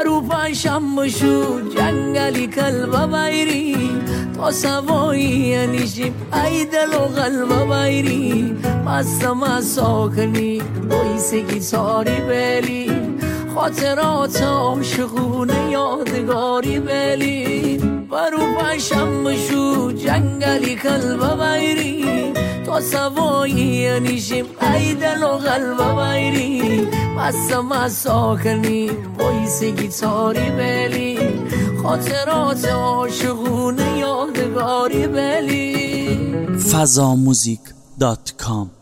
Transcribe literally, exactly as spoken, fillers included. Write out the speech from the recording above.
برو پنشم بشو جنگلی کلب بایری تا سوایی نیشیم ای دل و قلب بایری مستم ساکنی بایسی کی ساری بلی خاطرات عاشقونه یادگاری بلی برو پنشم بشو جنگلی کلب بایری تا سوایی نیشیم ای دل و قلب بایری مستم ساکنی بایسی کی ساری بلی خاطرات عاشقونه یادگاری بلی فضا موزیک دات کام